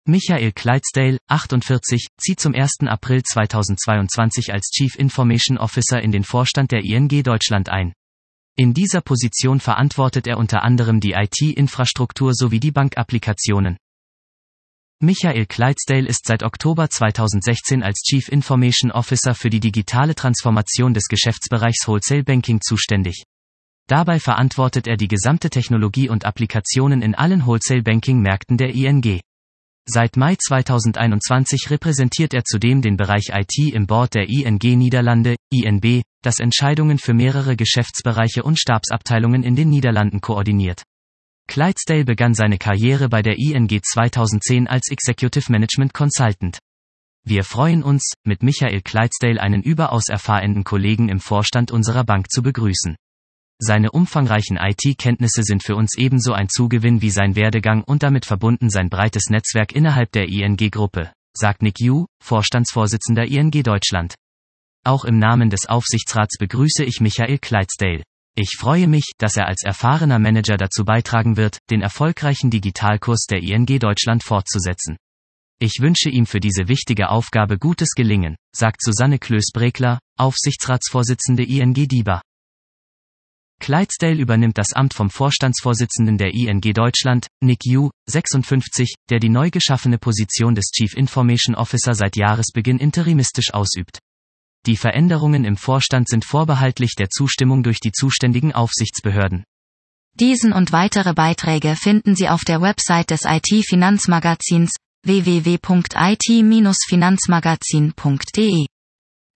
Michael Clydesdale, 48, zieht zum 1. April 2022 als Chief Information Officer in den Vorstand der ING Deutschland ein. In dieser Position verantwortet er unter anderem die IT-Infrastruktur sowie die Bankapplikationen. Michael Clydesdale ist seit Oktober 2016 als Chief Information Officer für die digitale Transformation des Geschäftsbereichs Wholesale Banking zuständig. Dabei verantwortet er die gesamte Technologie und Applikationen in allen Wholesale Banking Märkten der ING. Seit Mai 2021 repräsentiert er zudem den Bereich IT im Board der ING Niederlande, INB, das Entscheidungen für mehrere Geschäftsbereiche und Stabsabteilungen in den Niederlanden koordiniert. Clydesdale begann seine Karriere bei der ING 2010 als Executive Management Consultant. Wir freuen uns, mit Michael Clydesdale einen überaus erfahrenen Kollegen im Vorstand unserer Bank zu begrüßen. Seine umfangreichen IT-Kenntnisse sind für uns ebenso ein Zugewinn wie sein Werdegang und damit verbunden sein breites Netzwerk innerhalb der ING-Gruppe, sagt Nick Yu, Vorstandsvorsitzender ING Deutschland. Auch im Namen des Aufsichtsrats begrüße ich Michael Clydesdale. Ich freue mich, dass er als erfahrener Manager dazu beitragen wird, den erfolgreichen Digitalkurs der ING Deutschland fortzusetzen. Ich wünsche ihm für diese wichtige Aufgabe gutes Gelingen, sagt Susanne Klöß-Brekler, Aufsichtsratsvorsitzende ING DiBa. Clydesdale übernimmt das Amt vom Vorstandsvorsitzenden der ING Deutschland, Nick Yu, 56, der die neu geschaffene Position des Chief Information Officer seit Jahresbeginn interimistisch ausübt. Die Veränderungen im Vorstand sind vorbehaltlich der Zustimmung durch die zuständigen Aufsichtsbehörden. Diesen und weitere Beiträge finden Sie auf der Website des IT-Finanzmagazins www.it-finanzmagazin.de.